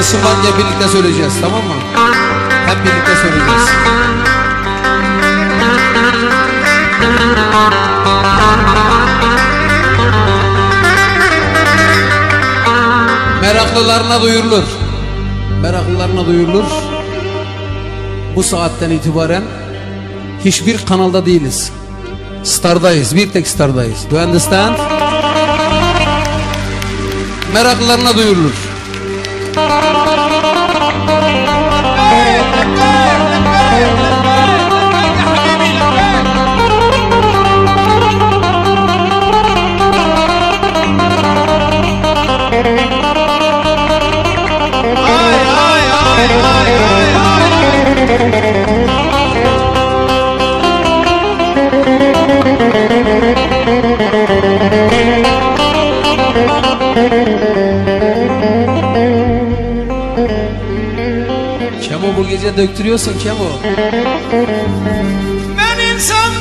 Isınmanca birlikte söyleyeceğiz, tamam mı? Hep birlikte söyleyeceğiz. Meraklılarına duyurulur. Meraklılarına duyurulur. Bu saatten itibaren hiçbir kanalda değiliz. Star'dayız. Bir tek Star'dayız. Do you understand? Meraklılarına duyurulur. Kemo bu gece döktürüyorsun Kemo. Ben insan